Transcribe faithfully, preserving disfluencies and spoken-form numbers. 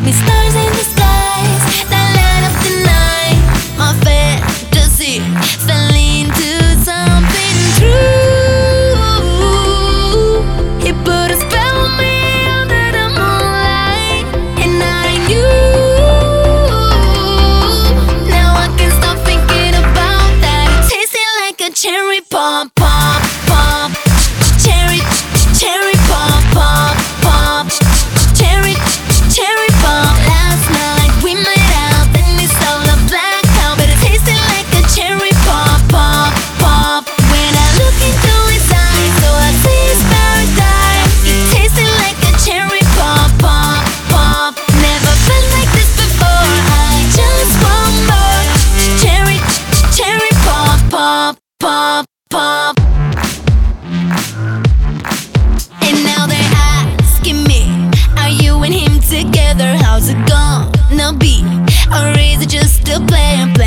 me stars in the skies that light up the night. My fantasy fell into something true. He put a spell on me under the moonlight, and I knew. Now I can't stop thinking about that. It tasted like a cherry pom pom pom. Cherry, cherry pom pom pom. Cherry, cherry pom. Last night we made out, then it's all a blackout, but it tasted like a cherry pom pom pom. When I look into his eyes, so I see his paradise. It tasted like a cherry pom pom pom. Never felt like this before. I just want more. Cherry, cherry pom pom pom pom. And now they're asking me, are you and him together? How's it gonna be? Or is it just a plan?